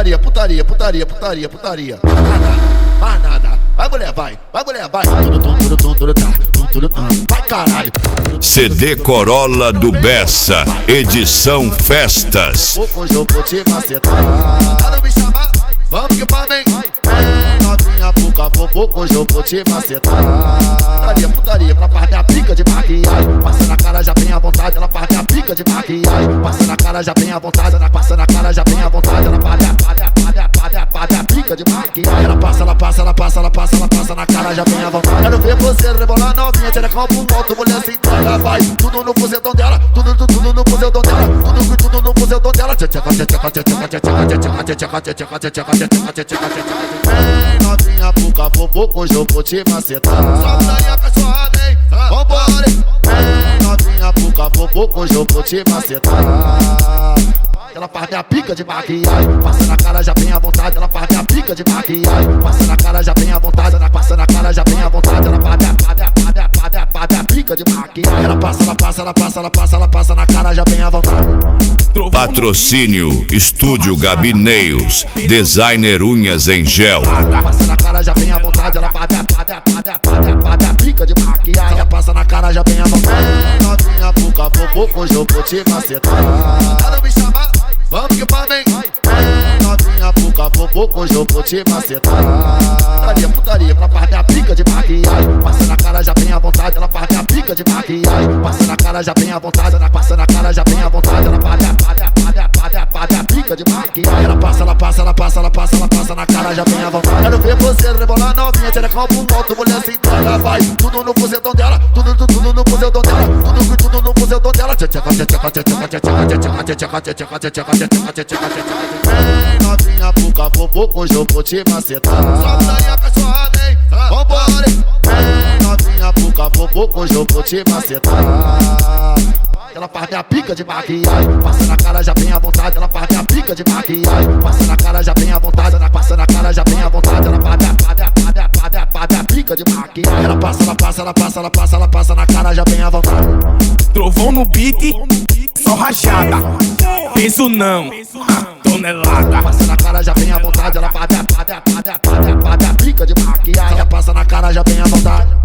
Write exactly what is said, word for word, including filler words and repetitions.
putaria, putaria, putaria, putaria, putaria. Mais nada, mais nada. Vai mulher, vai, vai mulher, vai. Tudo, tudo, tudo, tudo, tudo, tudo, tudo. Vai caralho. C D Corolla do Bessa, edição Festas. Hoje eu vou te macetar. Para me chamar, vamos que pra mim. Vem novinha pro capô, hoje eu vou te macetar. Putaria, putaria, pra parte da pica de maquiagem. Passa na cara, já vem à vontade, ela parte da pica de maquiagem. Passa na cara, já vem à vontade, ela passa na cara, já vem à vontade, ela parte da, parte da, parte da, parte da, parte da pica de maquiagem. Ela passa, ela passa, ela passa, ela passa, ela passa na cara, já vem à vontade. Quero ver você rebolar novinha, tira calma pro alto, mulher se entrega, vai. Tudo no buzetão dela, tudo, tudo, tudo no buzetão dela, tudo, tudo no buzetão dela. Vem novinha pro capô, hoje eu vou te macetar. Solta aí a cachorrada, hein? Vambora! Vem novinha pro capô, hoje eu vou te macetar. Ela parte a pica de maquiagem. Passa na cara, já vem à vontade. Ela parte a pica de maquiagem. Passa na cara, já vem à vontade. Ela passa na cara, já vem à vontade. Ela parte a, parte a, parte a, parte a, parte a pica de maquiagem. Ela passa, ela passa, ela passa, ela passa, ela passa na cara, já vem à vontade. Patrocínio Estúdio Gabineiros, designer unhas em gel. Passa na cara, já vem à vontade. Ela parte a, parte a, parte a, parte a, parte a pica de maquiagem. Ela passa na cara, já vem à vontade. Vem novinha pro capô, hoje eu vou te macetar. Para me chamar, vamos que pra mim. Vem novinha pro capô, hoje eu vou te macetar. Putaria, putaria, pra parte da pica de maquiagem. Passa na cara, já vem à vontade, ela parte a pica de maquiagem. Passa na cara, já vem à vontade, ela passa na cara, já vem à vontade. Ela parte a, parte a, parte a, parte a, parte a pica de maquiagem. Ela passa, ela passa, ela passa, ela passa, ela passa na cara, já vem à vontade. Quero ver você rebolar novinha, tira calma pro alto, mulher se entrega, vai. Tudo no buzetão dela, tudo, tudo, tudo no buzetão dela, tudo, tudo no buzetão dela. Vem novinha pro capô, hoje eu vou te macetar. Solta aí a cachorrada, hein? Vambora! Vem novinha pro capô, hoje eu vou te macetar. Ela parte a pica de maquiagem. Passa na cara, já vem à vontade. Ela parte a pica de maquiagem. Passa na cara, já vem à vontade. Ela passa na cara, já vem à vontade. Ela parte a, parte a, parte a, parte a, parte a pica de maquiagem. Ela passa, ela passa, ela passa, ela passa, ela passa na cara, já vem à vontade. Trovão no beat, só rachada. Penso não, tonelada. Passa na cara, já vem à vontade. Ela parte a, parte a, parte a, parte a, parte a pica de maquiagem. Ela passa na cara, já vem à vontade.